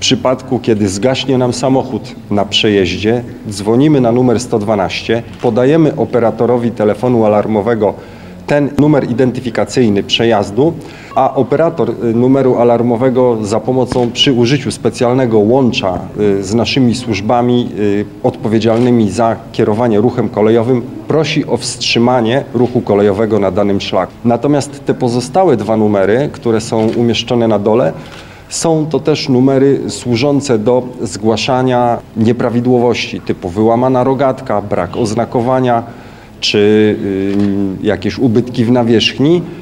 przypadku, kiedy zgaśnie nam samochód na przejeździe, dzwonimy na numer 112, podajemy operatorowi telefonu alarmowego ten numer identyfikacyjny przejazdu, a operator numeru alarmowego za pomocą przy użyciu specjalnego łącza z naszymi służbami odpowiedzialnymi za kierowanie ruchem kolejowym prosi o wstrzymanie ruchu kolejowego na danym szlaku. Natomiast te pozostałe dwa numery, które są umieszczone na dole, są to też numery służące do zgłaszania nieprawidłowości typu wyłamana rogatka, brak oznakowania czy jakieś ubytki w nawierzchni